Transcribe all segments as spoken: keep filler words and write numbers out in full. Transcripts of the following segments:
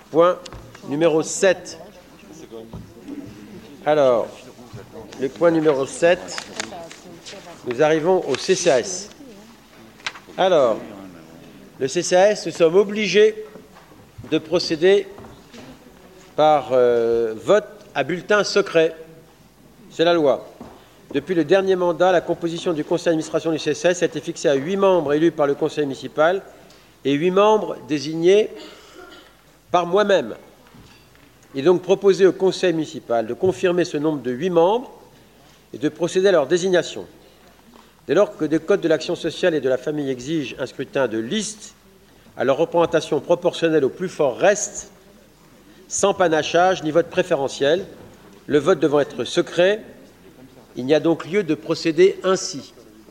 Point numéro sept. Alors, le point numéro sept, nous arrivons au C C A S. Alors, le C C A S, nous sommes obligés de procéder par euh, vote à bulletin secret. C'est la loi. Depuis le dernier mandat, la composition du conseil d'administration du C C A S a été fixée à huit membres élus par le conseil municipal et huit membres désignés par moi-même. Il est donc proposé au conseil municipal de confirmer ce nombre de huit membres et de procéder à leur désignation. Dès lors que des codes de l'action sociale et de la famille exigent un scrutin de liste à leur représentation proportionnelle au plus fort reste, sans panachage ni vote préférentiel, le vote devant être secret, il n'y a donc lieu de procéder ainsi.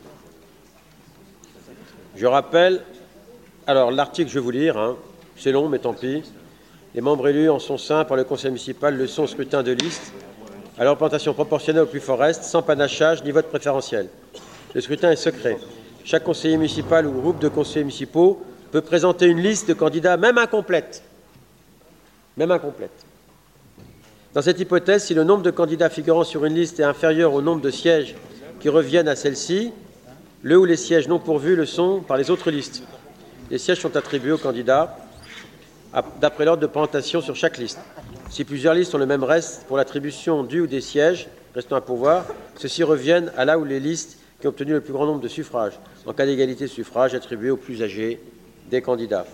Je rappelle, alors l'article, je vais vous lire, hein, c'est long, mais tant pis. Les membres élus en son sein par le conseil municipal le sont au scrutin de liste, à leur représentation proportionnelle au plus fort reste, sans panachage ni vote préférentiel. Le scrutin est secret. Chaque conseiller municipal ou groupe de conseillers municipaux peut présenter une liste de candidats, même incomplète. Même incomplète. Dans cette hypothèse, si le nombre de candidats figurant sur une liste est inférieur au nombre de sièges qui reviennent à celle-ci, le ou les sièges non pourvus le sont par les autres listes. Les sièges sont attribués aux candidats d'après l'ordre de présentation sur chaque liste. Si plusieurs listes ont le même reste pour l'attribution du ou des sièges restant à pourvoir, ceux-ci reviennent à la ou les listes qui ont obtenu le plus grand nombre de suffrages. En cas d'égalité de suffrages, attribués aux plus âgés des candidats.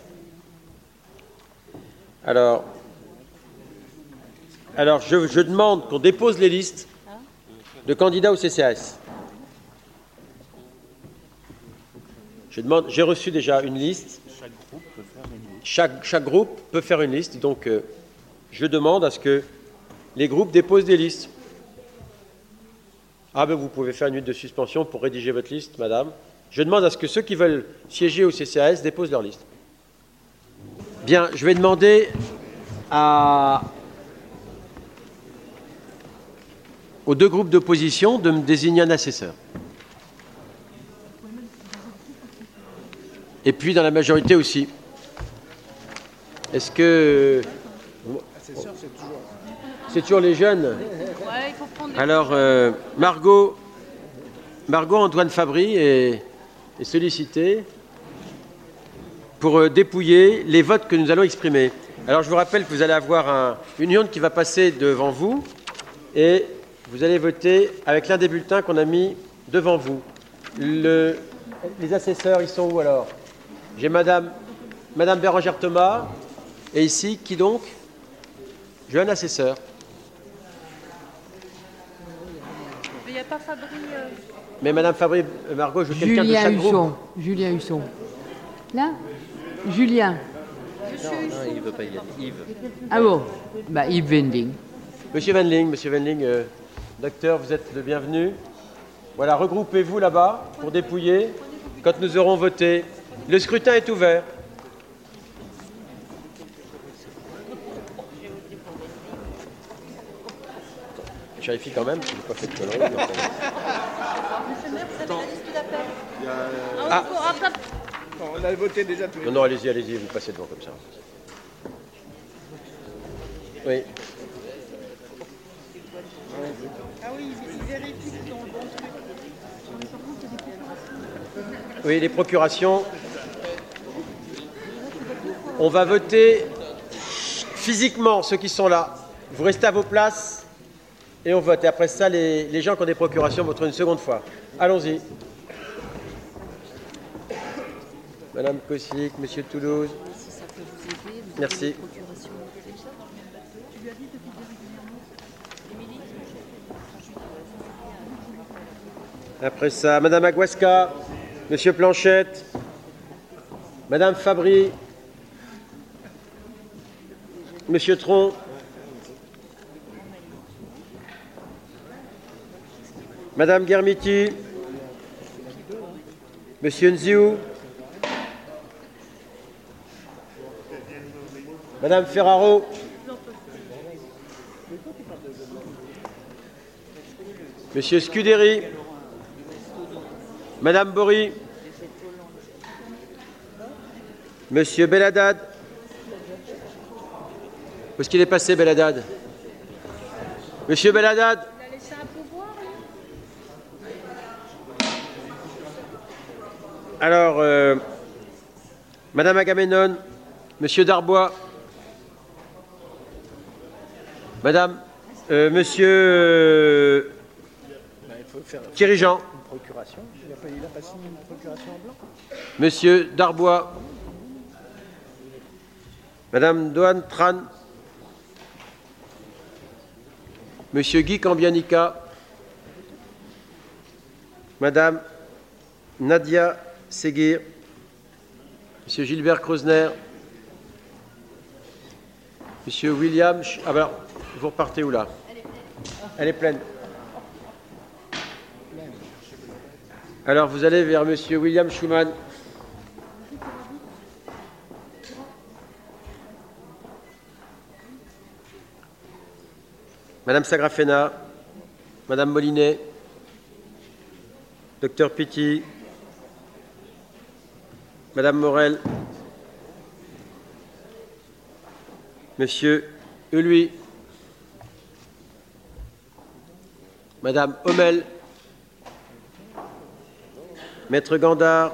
Alors, alors je, je demande qu'on dépose les listes de candidats au C C A S. Je demande, j'ai reçu déjà une liste. Chaque, chaque groupe peut faire une liste. Donc, euh, je demande à ce que les groupes déposent des listes. Ah ben, vous pouvez faire une minute de suspension pour rédiger votre liste, madame. Je demande à ce que ceux qui veulent siéger au C C A S déposent leur liste. Bien, je vais demander à... aux deux groupes d'opposition de me désigner un assesseur. Et puis dans la majorité aussi. Est-ce que... Assesseur, c'est toujours... C'est toujours les jeunes. Ouais, il faut prendre des... Alors, euh, Margot, Margot Antoine Fabry est, est sollicitée pour euh, dépouiller les votes que nous allons exprimer. Alors, je vous rappelle que vous allez avoir un, une urne qui va passer devant vous et vous allez voter avec l'un des bulletins qu'on a mis devant vous. Le, les assesseurs, ils sont où alors? J'ai Madame, Madame Bérangère Thomas. Et ici, qui donc? J'ai un assesseur. Mais il n'y a pas Fabry... Euh... Mais Madame Fabry, Margot, je veux quelqu'un de chaque Husson. groupe. Julien Husson. Là Julien. Monsieur Non, Husson. il ne veut pas y aller. Yves. Ah bon Bah, Yves Wendling. Monsieur Wendling, Monsieur Wendling, euh, docteur, vous êtes le bienvenu. Voilà, regroupez-vous là-bas pour dépouiller quand nous aurons voté. Le scrutin est ouvert. Je vérifie quand même, je n'ai pas fait de conneries. Monsieur le maire, vous avez la liste d'appel? Ah. Non, on a voté déjà tous les Non, non, allez-y, allez-y, vous passez devant comme ça. Oui. Ah oui, il vérifie qu'ils ont le bon truc. Oui, les procurations. On va voter physiquement, ceux qui sont là. Vous restez à vos places et on vote. Et après ça, les, les gens qui ont des procurations voteront une seconde fois. Allons-y. Madame Kossik, Monsieur Toulouse. Merci. Après ça, Madame Aguasca, Monsieur Planchette, Madame Fabry, Monsieur Tron, Madame Guermiti, Monsieur Nziou, Madame Ferraro, Monsieur Scuderi, Madame Bory, Monsieur Belhaddad, Où est-ce qu'il est passé, Belhaddad? Monsieur Belhaddad? Il a laissé un pouvoir, Alors, euh, Madame Agamemnon, Monsieur Darbois, Madame, euh, Monsieur euh, Ben, il faut faire Kirijan, une procuration. Il n'a pas, il a pas signé une procuration en blanc. Monsieur Darbois, Madame Doan Tran, Monsieur Guy Cambianica, Madame Nadia Seguir, Monsieur Gilbert Krosner, Monsieur William... Ch- Ah ben alors, vous repartez où là? Elle est pleine. Alors vous allez vers Monsieur William Schumann. Madame Sagrafena, Madame Molinet, Docteur Pitti, Madame Morel, Monsieur Eului, Madame Hommel, Maître Gandard,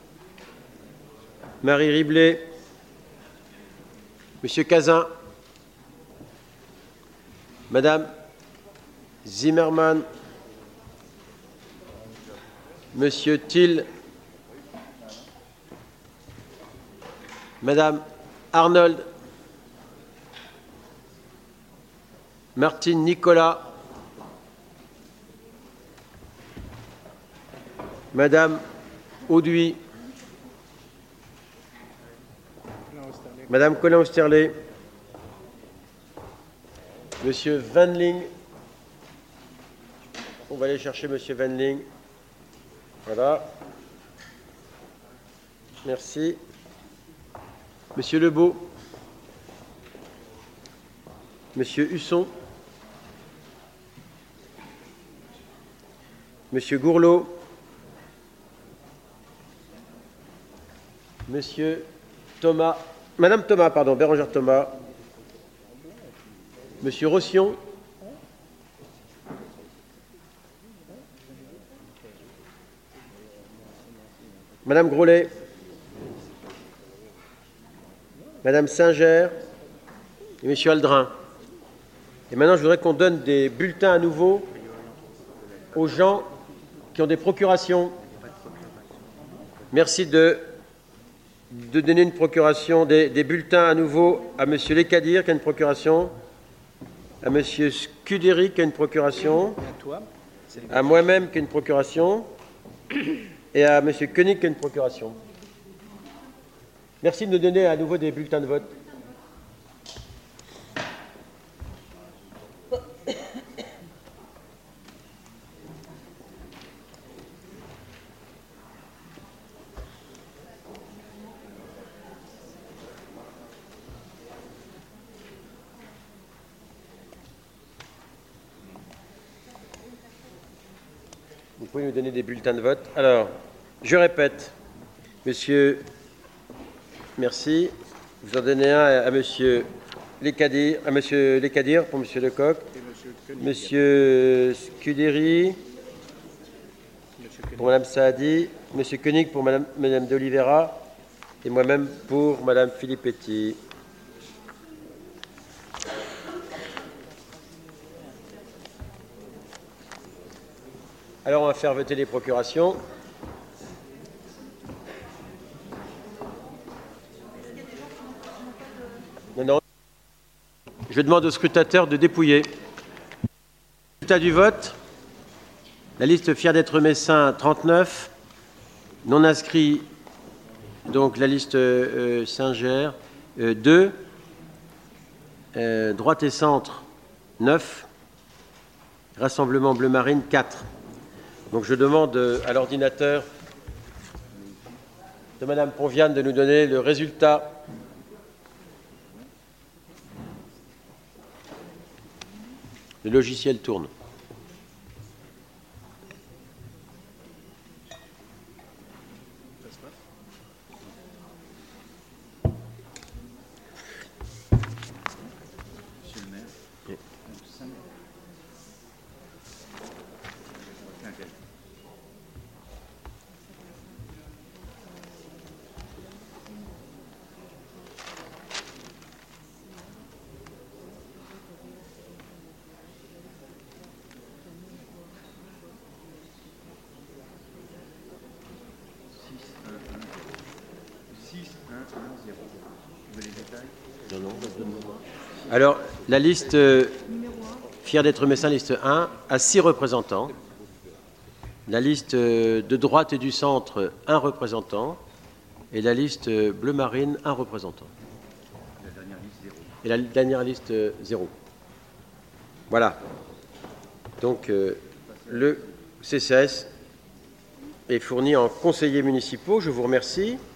Marie Riblet, Monsieur Cazin, Madame Zimmermann, Monsieur Thiel, Madame Arnold, Martine Nicolas, Madame Auduit, Madame Colin-Austerlé, Monsieur Vanling. On va aller chercher Monsieur Vanling. Voilà. Merci. Monsieur Lebeau. Monsieur Husson. Monsieur Gourlot. Monsieur Thomas. Madame Thomas, pardon, Bérangère Thomas. Monsieur Rossion. Madame Grolet. Madame Singer et Monsieur Aldrin. Et maintenant, je voudrais qu'on donne des bulletins à nouveau aux gens qui ont des procurations. Merci de, de donner une procuration, des, des bulletins à nouveau à Monsieur Lekadir qui a une procuration, à Monsieur Scuderi qui a une procuration, À toi. à moi-même qui a une procuration et à Monsieur Koenig qui a une procuration. Merci de nous donner à nouveau des bulletins de vote. Vous pouvez nous donner des bulletins de vote. Alors, je répète, Monsieur... Merci. Vous en donnez un à, à Monsieur Lekadir, à Monsieur Lekadir pour Monsieur Lecoq, Monsieur Scuderi pour Madame Saadi, Monsieur Koenig pour Madame, Madame de Oliveira et moi-même pour Madame Filippetti. Alors on va faire voter les procurations. Non, non. Je demande aux scrutateurs de dépouiller. Résultat du vote. La liste fière d'être Messin, trente-neuf. Non inscrit, donc la liste euh, Singer, euh, deux. Euh, droite et centre, neuf. Rassemblement bleu marine, quatre. Donc je demande à l'ordinateur de Madame Ponviane de nous donner le résultat. Le logiciel tourne. Alors, la liste, euh, fier d'être médecin, liste un, a six représentants. La liste euh, de droite et du centre, un représentant. Et la liste euh, bleu marine, un représentant. Et la dernière liste, euh, zéro. Voilà. Donc, euh, le C C S est fourni en conseillers municipaux. Je vous remercie.